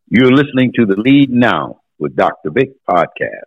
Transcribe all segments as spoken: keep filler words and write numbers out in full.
You're listening to the Lead Now with Doctor Vic podcast.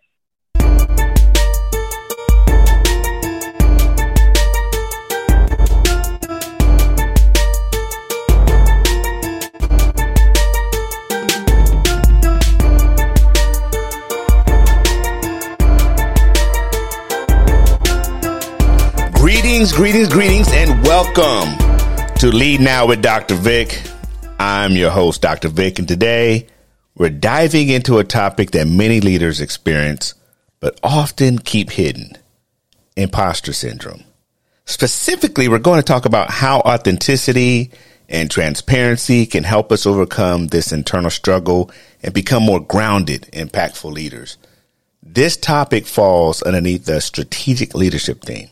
Greetings, greetings, greetings, and welcome to Lead Now with Doctor Vic. I'm your host, Doctor Vic, and today we're diving into a topic that many leaders experience, but often keep hidden: imposter syndrome. Specifically, we're going to talk about how authenticity and transparency can help us overcome this internal struggle and become more grounded, impactful leaders. This topic falls underneath the strategic leadership theme.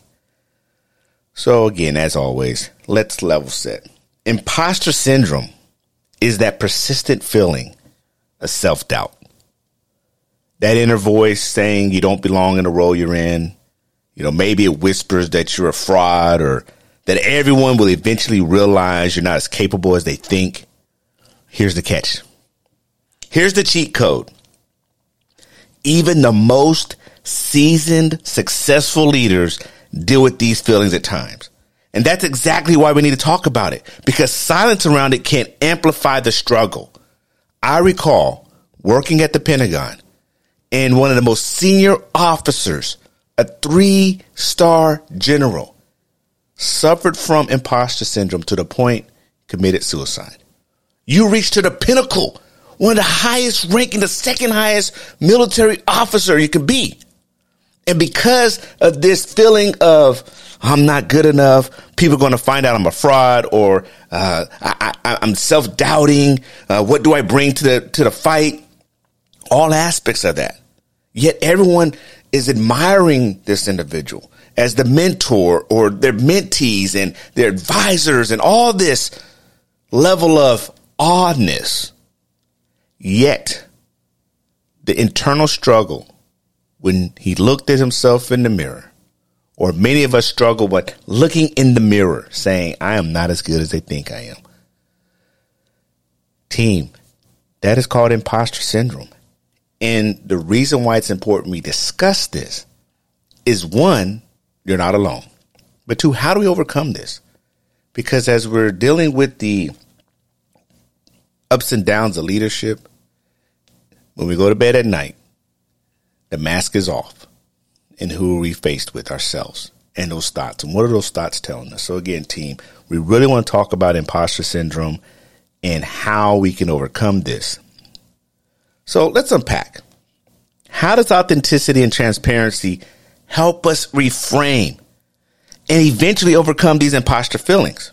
So again, as always, let's level set. Imposter syndrome is that persistent feeling of self-doubt. That inner voice saying you don't belong in the role you're in. You know, maybe it whispers that you're a fraud or that everyone will eventually realize you're not as capable as they think. Here's the catch. Here's the cheat code. Even the most seasoned, successful leaders deal with these feelings at times. And that's exactly why we need to talk about it, because silence around it can amplify the struggle. I recall working at the Pentagon, and one of the most senior officers, a three-star general, suffered from imposter syndrome to the point committed suicide. You reach to the pinnacle, one of the highest ranking, the second highest military officer you can be. And because of this feeling of I'm not good enough, people are going to find out I'm a fraud, or uh, I, I, I'm self-doubting. Uh, what do I bring to the to the fight? All aspects of that. Yet everyone is admiring this individual as the mentor or their mentees and their advisors and all this level of awness. Yet the internal struggle, when he looked at himself in the mirror, or many of us struggle with looking in the mirror saying, I am not as good as they think I am. Team, that is called imposter syndrome. And the reason why it's important we discuss this is, one, you're not alone. But two, how do we overcome this? Because as we're dealing with the ups and downs of leadership, when we go to bed at night, the mask is off. And who are we faced with? Ourselves and those thoughts. And what are those thoughts telling us? So again, team, we really want to talk about imposter syndrome and how we can overcome this. So let's unpack. How does authenticity and transparency help us reframe and eventually overcome these imposter feelings?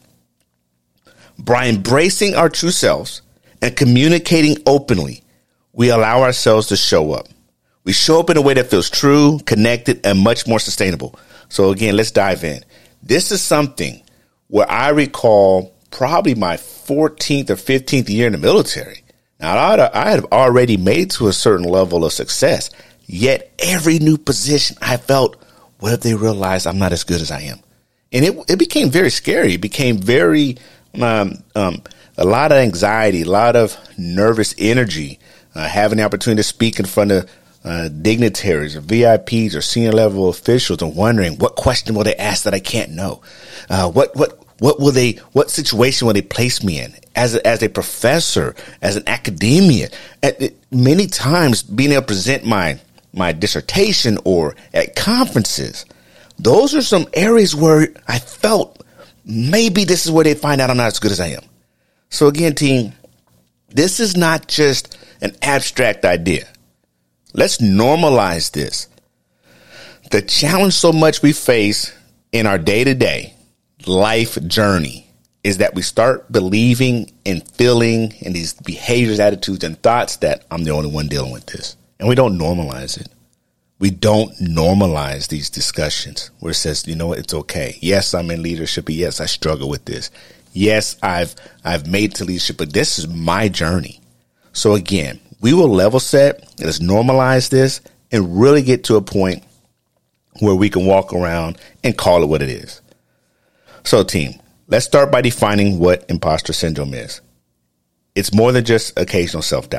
By embracing our true selves and communicating openly, we allow ourselves to show up. We show up in a way that feels true, connected, and much more sustainable. So again, let's dive in. This is something where I recall probably my fourteenth or fifteenth year in the military. Now, I had already made to a certain level of success, yet every new position I felt, what if they realize I'm not as good as I am? And it, it became very scary. It became very, um, um, a lot of anxiety, a lot of nervous energy, uh, having the opportunity to speak in front of Uh, dignitaries or V I Ps or senior level officials, and wondering what question will they ask that I can't know? Uh, what, what, what will they, what situation will they place me in as a, as a professor, as an academia? At, at, many times being able to present my, my dissertation or at conferences, those are some areas where I felt maybe this is where they find out I'm not as good as I am. So again, team, this is not just an abstract idea. Let's normalize this. The challenge so much we face in our day-to-day life journey is that we start believing and feeling in these behaviors, attitudes, and thoughts that I'm the only one dealing with this. And we don't normalize it. We don't normalize these discussions where it says, you know what, it's okay. Yes, I'm in leadership, but yes, I struggle with this. Yes, I've I've made it to leadership, but this is my journey. So again, we will level set, let's normalize this, and really get to a point where we can walk around and call it what it is. So team, let's start by defining what imposter syndrome is. It's more than just occasional self-doubt.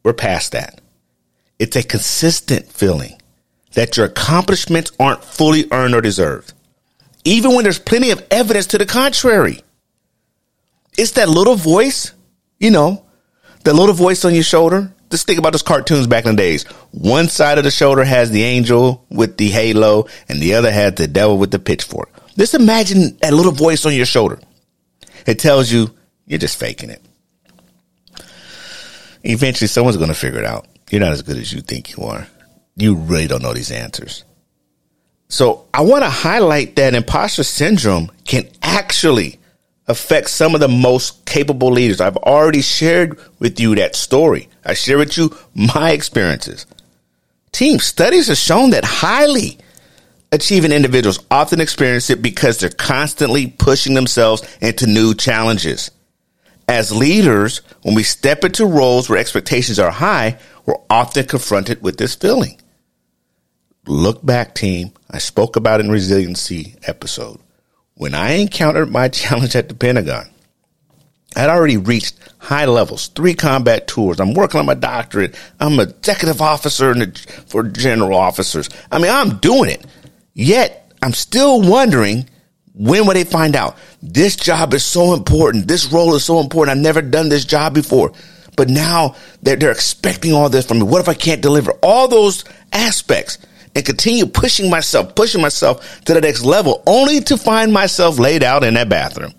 We're past that. It's a consistent feeling that your accomplishments aren't fully earned or deserved, even when there's plenty of evidence to the contrary. It's that little voice, you know, the little voice on your shoulder. Just think about those cartoons back in the days. One side of the shoulder has the angel with the halo, and the other has the devil with the pitchfork. Just imagine that little voice on your shoulder. It tells you you're just faking it. Eventually, someone's going to figure it out. You're not as good as you think you are. You really don't know these answers. So I want to highlight that imposter syndrome can actually affect some of the most capable leaders. I've already shared with you that story. I share with you my experiences. Team studies have shown that highly achieving individuals often experience it because they're constantly pushing themselves into new challenges. As leaders, when we step into roles where expectations are high, we're often confronted with this feeling. Look back, team. I spoke about it in resiliency episode. When I encountered my challenge at the Pentagon, I'd already reached high levels, three combat tours. I'm working on my doctorate. I'm an executive officer in the, for general officers. I mean, I'm doing it. Yet, I'm still wondering, when will they find out? This job is so important. This role is so important. I've never done this job before. But now they're, they're expecting all this from me. What if I can't deliver? All those aspects. And continue pushing myself, pushing myself to the next level, only to find myself laid out in that bathroom.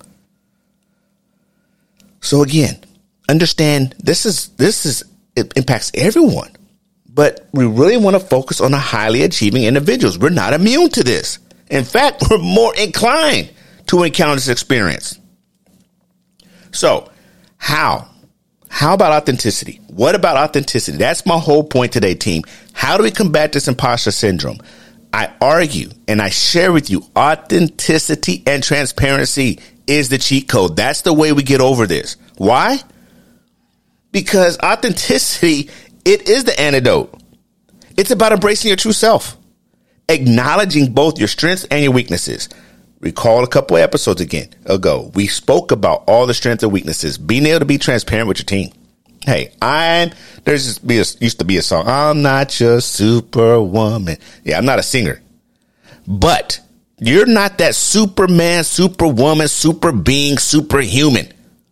So again, understand this is this is it impacts everyone, but we really want to focus on the highly achieving individuals. We're not immune to this. In fact, we're more inclined to encounter this experience. So, how? How about authenticity? What about authenticity? That's my whole point today, team. How do we combat this imposter syndrome? I argue and I share with you authenticity and transparency is the cheat code. That's the way we get over this. Why? Because authenticity, it is the antidote. It's about embracing your true self, acknowledging both your strengths and your weaknesses. Recall a couple of episodes again ago, we spoke about all the strengths and weaknesses, being able to be transparent with your team. Hey, I'm, there's just be a, used to be a song, I'm not your superwoman. Yeah, I'm not a singer, but you're not that Superman, superwoman, super being, superhuman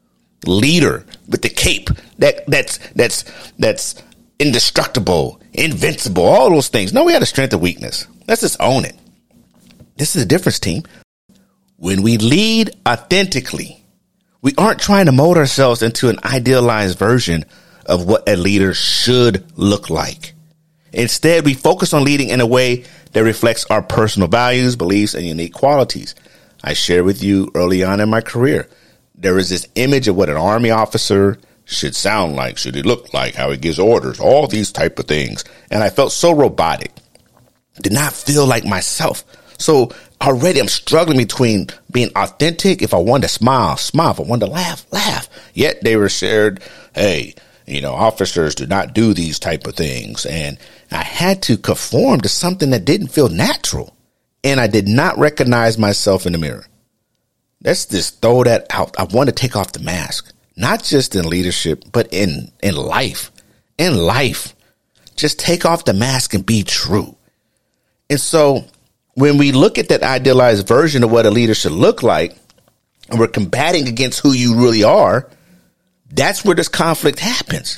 leader with the cape that that's, that's, that's indestructible, invincible, all those things. No, we had a strength and weakness. Let's just own it. This is the difference, team. When we lead authentically, we aren't trying to mold ourselves into an idealized version of what a leader should look like. Instead, we focus on leading in a way that reflects our personal values, beliefs, and unique qualities. I shared with you early on in my career, there is this image of what an Army officer should sound like, should he look like, how he gives orders, all these type of things. And I felt so robotic, did not feel like myself. So already I'm struggling between being authentic. If I wanted to smile, smile. If I wanted to laugh, laugh. Yet they were shared, hey, you know, officers do not do these type of things. And I had to conform to something that didn't feel natural. And I did not recognize myself in the mirror. Let's just throw that out. I want to take off the mask, not just in leadership, but in, in life. In life, just take off the mask and be true. And so when we look at that idealized version of what a leader should look like, and we're combating against who you really are, that's where this conflict happens.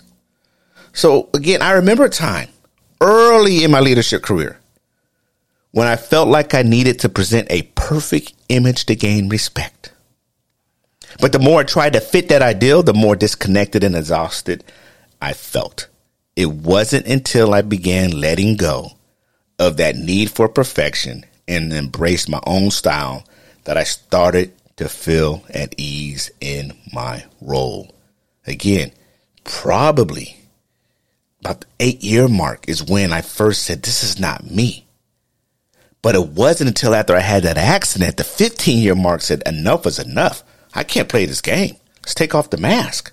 So again, I remember a time early in my leadership career when I felt like I needed to present a perfect image to gain respect. But the more I tried to fit that ideal, the more disconnected and exhausted I felt. It wasn't until I began letting go of that need for perfection and embraced my own style that I started to feel at ease in my role. Again, probably about the eight year mark is when I first said, this is not me. But it wasn't until after I had that accident, the fifteen year mark said, enough is enough. I can't play this game. Let's take off the mask.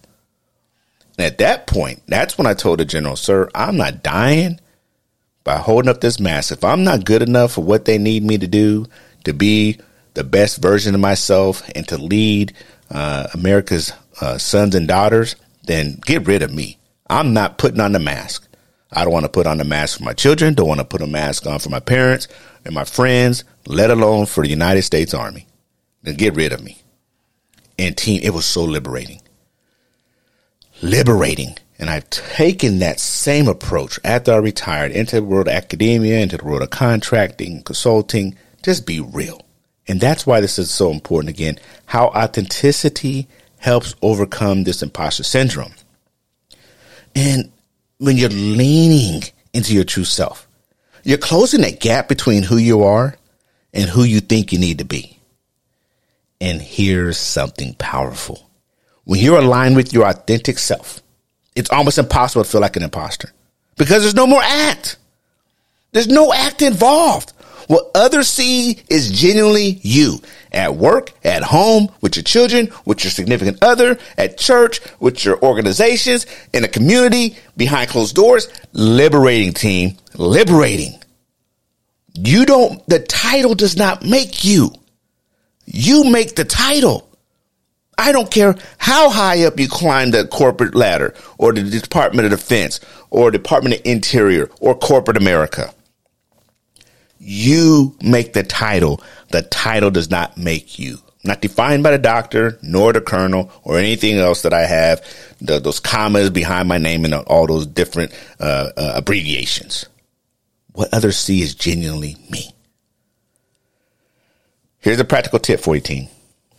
And at that point, that's when I told the general, sir, I'm not dying by holding up this mask. If I'm not good enough for what they need me to do, to be the best version of myself and to lead uh, America's uh, sons and daughters, then get rid of me. I'm not putting on the mask. I don't want to put on the mask for my children. Don't want to put a mask on for my parents and my friends, let alone for the United States Army. Then get rid of me. And team, it was so liberating. Liberating. And I've taken that same approach after I retired into the world of academia, into the world of contracting, consulting. Just be real. And that's why this is so important again, how authenticity helps overcome this imposter syndrome. And when you're leaning into your true self, you're closing that gap between who you are and who you think you need to be. And here's something powerful. When you're aligned with your authentic self, it's almost impossible to feel like an imposter because there's no more act. There's no act involved. What others see is genuinely you at work, at home, with your children, with your significant other, at church, with your organizations, in a community, behind closed doors. Liberating, team. Liberating. You don't, the title does not make you. You make the title. I don't care how high up you climb the corporate ladder or the Department of Defense or Department of Interior or corporate America. You make the title. The title does not make you. Not defined by the doctor, nor the colonel, or anything else that I have, the, those commas behind my name and all those different uh, uh, abbreviations. What others see is genuinely me. Here's a practical tip for you, team.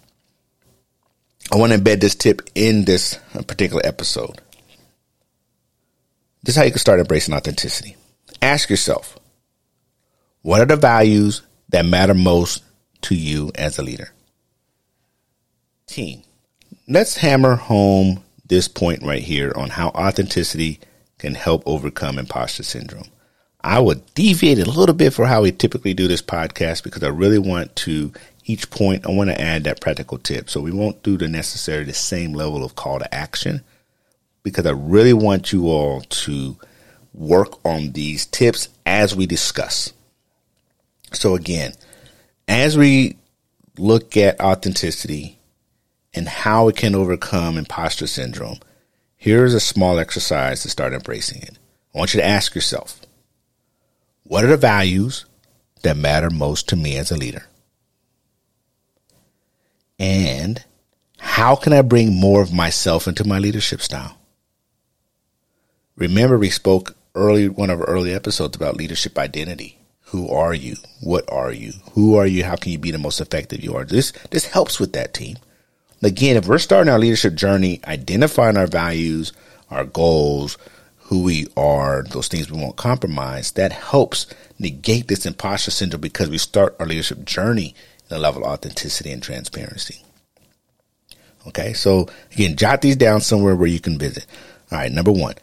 I want to embed this tip in this particular episode. This is how you can start embracing authenticity. Ask yourself, what are the values that matter most to you as a leader? Team, let's hammer home this point right here on how authenticity can help overcome imposter syndrome. I would deviate a little bit for how we typically do this podcast because I really want to, each point, I want to add that practical tip. So we won't do the necessary, the same level of call to action because I really want you all to work on these tips as we discuss. So again, as we look at authenticity and how it can overcome imposter syndrome, here's a small exercise to start embracing it. I want you to ask yourself, what are the values that matter most to me as a leader? And how can I bring more of myself into my leadership style? Remember, we spoke early, one of our early episodes about leadership identity. Who are you? What are you? Who are you? How can you be the most effective you are? This, this helps with that, team. Again, if we're starting our leadership journey, identifying our values, our goals, who we are, those things we won't compromise, that helps negate this imposter syndrome because we start our leadership journey in a level of authenticity and transparency. Okay, so again, jot these down somewhere where you can visit. All right, number one,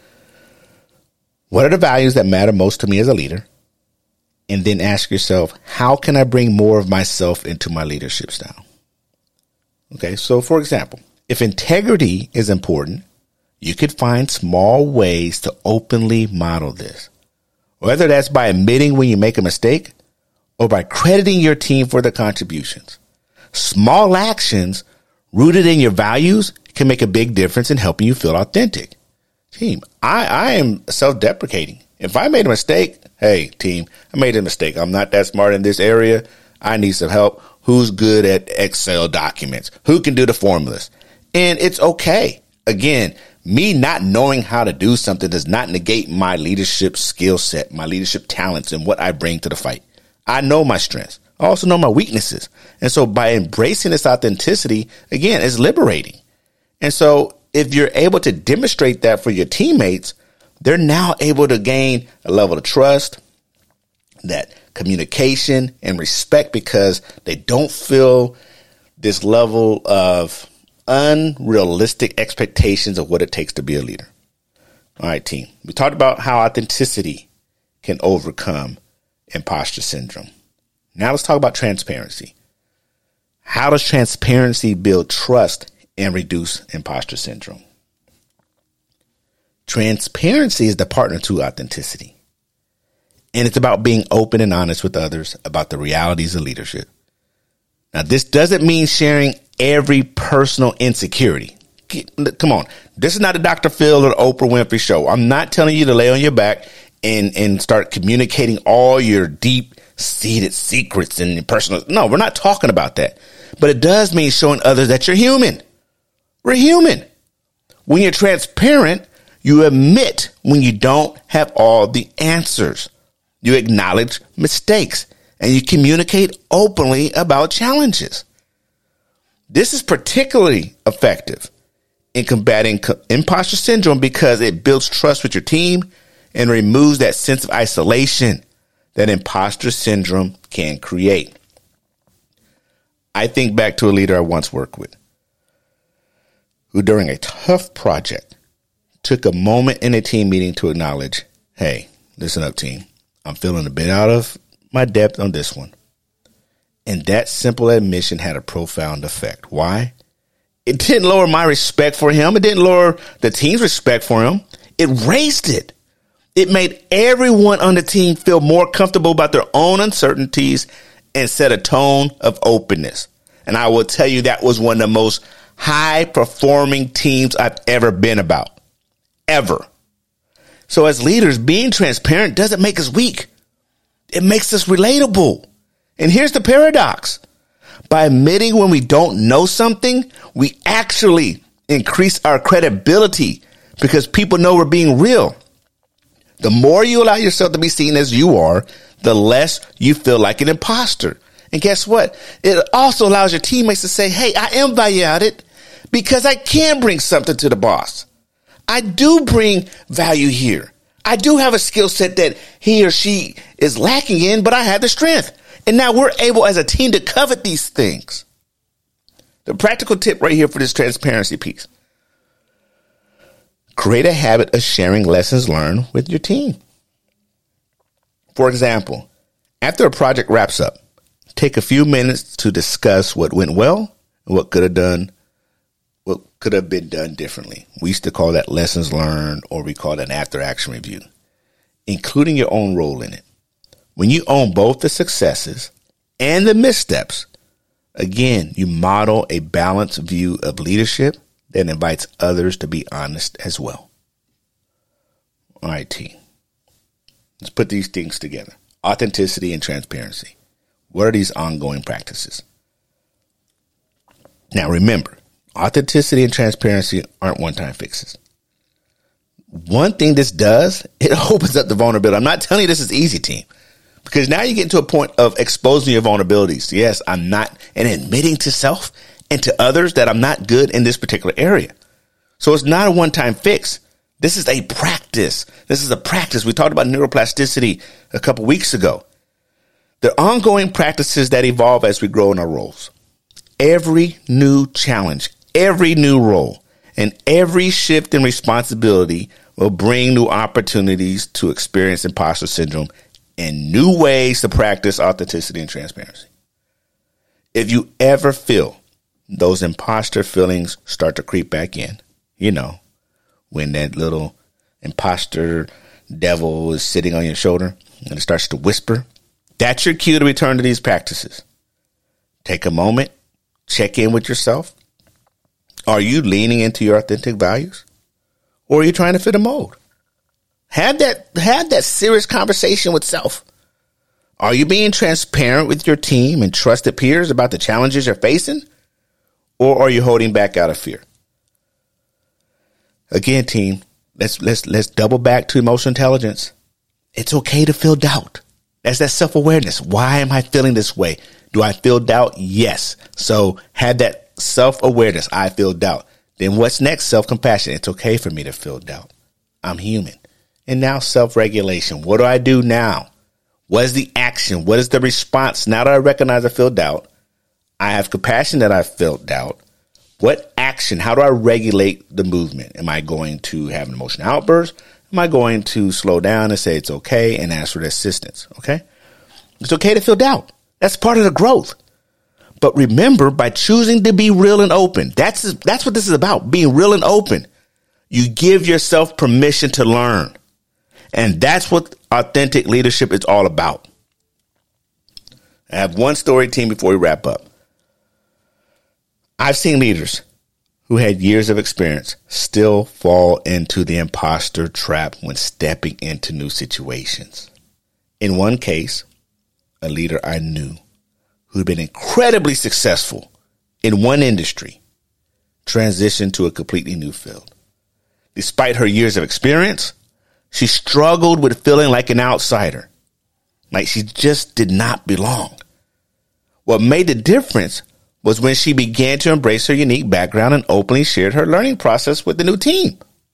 what are the values that matter most to me as a leader? And then ask yourself, how can I bring more of myself into my leadership style? Okay, so for example, if integrity is important, you could find small ways to openly model this, whether that's by admitting when you make a mistake or by crediting your team for the contributions. Small actions rooted in your values can make a big difference in helping you feel authentic. Team, I, I am self-deprecating. If I made a mistake, hey, team, I made a mistake. I'm not that smart in this area. I need some help. Who's good at Excel documents? Who can do the formulas? And it's okay. Again, me not knowing how to do something does not negate my leadership skill set, my leadership talents, and what I bring to the fight. I know my strengths. I also know my weaknesses. And so by embracing this authenticity, again, it's liberating. And so if you're able to demonstrate that for your teammates, they're now able to gain a level of trust, that communication and respect because they don't feel this level of unrealistic expectations of what it takes to be a leader. All right, team. We talked about how authenticity can overcome imposter syndrome. Now let's talk about transparency. How does transparency build trust and reduce imposter syndrome? Transparency is the partner to authenticity. And it's about being open and honest with others about the realities of leadership. Now, this doesn't mean sharing every personal insecurity. come on. This is not the Doctor Phil or the Oprah Winfrey show. I'm not telling you to lay on your back and, and start communicating all your deep-seated secrets and personal. No, we're not talking about that. But it does mean showing others that you're human. We're human. When you're transparent, you admit when you don't have all the answers. You acknowledge mistakes and you communicate openly about challenges. This is particularly effective in combating imposter syndrome because it builds trust with your team and removes that sense of isolation that imposter syndrome can create. I think back to a leader I once worked with who during a tough project took a moment in a team meeting to acknowledge, hey, listen up, team. I'm feeling a bit out of my depth on this one. And that simple admission had a profound effect. Why? It didn't lower my respect for him. It didn't lower the team's respect for him. It raised it. It made everyone on the team feel more comfortable about their own uncertainties and set a tone of openness. And I will tell you that was one of the most high-performing teams I've ever been about. Ever. So as leaders, being transparent doesn't make us weak. It makes us relatable. And here's the paradox. By admitting when we don't know something, we actually increase our credibility because people know we're being real. The more you allow yourself to be seen as you are, the less you feel like an imposter. And guess what? It also allows your teammates to say, hey, I am valued because I can bring something to the boss. I do bring value here. I do have a skill set that he or she is lacking in, but I have the strength. And now we're able as a team to covet these things. The practical tip right here for this transparency piece. Create a habit of sharing lessons learned with your team. For example, after a project wraps up, take a few minutes to discuss what went well and what could have done, what could have been done differently. We used to call that lessons learned, or we call it an after action review, including your own role in it. When you own both the successes and the missteps, again, you model a balanced view of leadership that invites others to be honest as well. All right, team. Let's put these things together. Authenticity and transparency. What are these ongoing practices? Now, remember, authenticity and transparency aren't one-time fixes. One thing this does, it opens up the vulnerability. I'm not telling you this is easy, team, because now you get to a point of exposing your vulnerabilities. Yes, I'm not, and admitting to self and to others that I'm not good in this particular area. So it's not a one-time fix. This is a practice. This is a practice. We talked about neuroplasticity a couple weeks ago. They're ongoing practices that evolve as we grow in our roles. Every new challenge, every new role, and every shift in responsibility will bring new opportunities to experience imposter syndrome and new ways to practice authenticity and transparency. If you ever feel those imposter feelings start to creep back in, you know, when that little imposter devil is sitting on your shoulder and it starts to whisper, that's your cue to return to these practices. Take a moment, check in with yourself. Are you leaning into your authentic values, or are you trying to fit a mold? Have that, have that serious conversation with self. Are you being transparent with your team and trusted peers about the challenges you're facing, or are you holding back out of fear? Again, team, let's let's let's double back to emotional intelligence. It's okay to feel doubt. That's that self-awareness. Why am I feeling this way? Do I feel doubt? Yes. So have that self-awareness. I feel doubt. Then what's next? Self-compassion. It's okay for me to feel doubt. I'm human. And now self-regulation. What do I do now? What is the action? What is the response? Now that I recognize I feel doubt, I have compassion that I felt doubt. What action? How do I regulate the movement? Am I going to have an emotional outburst? Am I going to slow down and say it's okay and ask for assistance? Okay. It's okay to feel doubt. That's part of the growth. But remember, by choosing to be real and open, that's, that's what this is about, being real and open. You give yourself permission to learn. And that's what authentic leadership is all about. I have one story, team, before we wrap up. I've seen leaders who had years of experience still fall into the imposter trap when stepping into new situations. In one case, a leader I knew who'd been incredibly successful in one industry transitioned to a completely new field. Despite her years of experience, she struggled with feeling like an outsider, like she just did not belong. What made the difference was when she began to embrace her unique background and openly shared her learning process with the new team.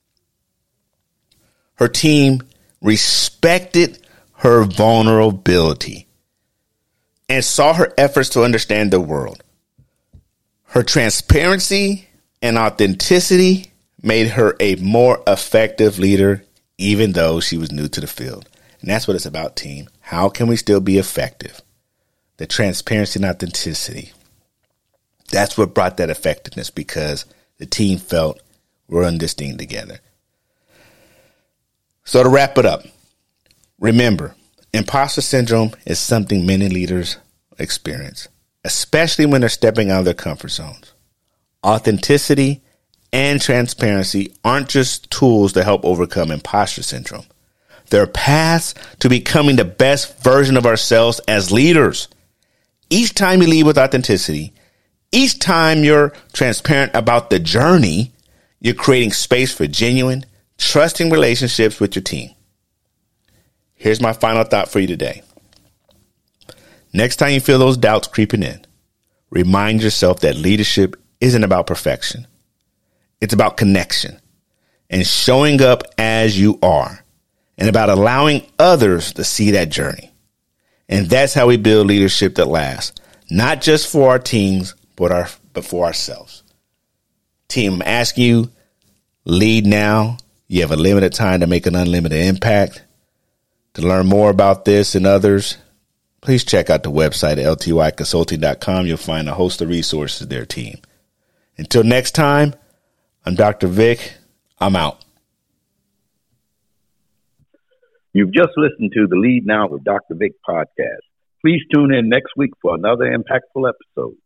Her team respected her vulnerability and saw her efforts to understand the world. Her transparency and authenticity made her a more effective leader, even though she was new to the field. And that's what it's about, team. How can we still be effective? The transparency and authenticity. That's what brought that effectiveness, because the team felt we're in this thing together. So to wrap it up, remember, imposter syndrome is something many leaders experience, especially when they're stepping out of their comfort zones. Authenticity and transparency aren't just tools to help overcome imposter syndrome. They're paths to becoming the best version of ourselves as leaders. Each time you lead with authenticity, each time you're transparent about the journey, you're creating space for genuine, trusting relationships with your team. Here's my final thought for you today. Next time you feel those doubts creeping in, remind yourself that leadership isn't about perfection. It's about connection and showing up as you are, and about allowing others to see that journey. And that's how we build leadership that lasts, not just for our teams, but our but for ourselves. Team, I'm asking you, lead now. You have a limited time to make an unlimited impact. To learn more about this and others, please check out the website at L T Y consulting dot com. You'll find a host of resources there, team. Until next time, I'm Doctor Vic. I'm out. You've just listened to the Lead Now with Doctor Vic podcast. Please tune in next week for another impactful episode.